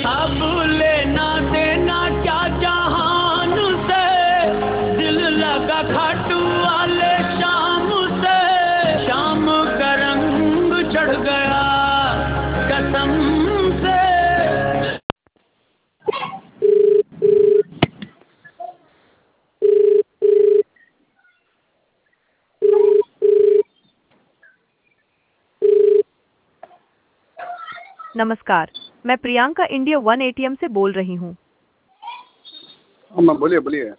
अब लेना देना क्या जहान से, दिल लगा खाटू वाले शाम से, शाम का रंग चढ़ गया कसम से। नमस्कार, मैं प्रियंका इंडिया वन एटीएम से बोल रही हूँ। मैम बोलिए बोलिए।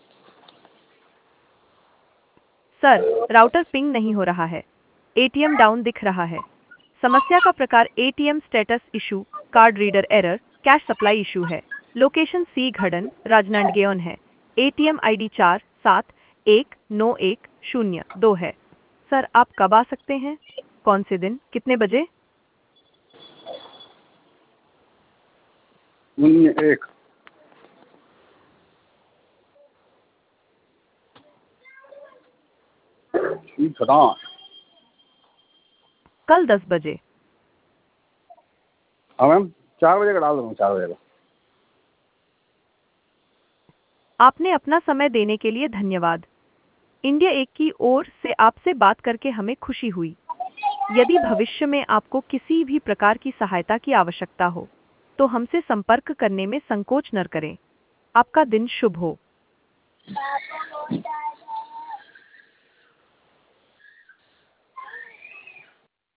सर, राउटर पिंग नहीं हो रहा है, एटीएम डाउन दिख रहा है। समस्या का प्रकार ATM status issue, card reader error, cash supply issue है। लोकेशन सी घड़न, राजनांदगांव है। एटीएम आईडी 471910 है। सर, आप कब आ सकते हैं? कौन से दिन, कितने बजे? 1 ठीक है ना। कल 10 बजे। हाँ मैम 4 बजे का डाल दूँगा, 4 बजे का। आपने अपना समय देने के लिए धन्यवाद। इंडिया एक की ओर से आपसे बात करके हमें खुशी हुई। यदि भविष्य में आपको किसी भी प्रकार की सहायता की आवश्यकता हो, तो हमसे संपर्क करने में संकोच न करें। आपका दिन शुभ हो।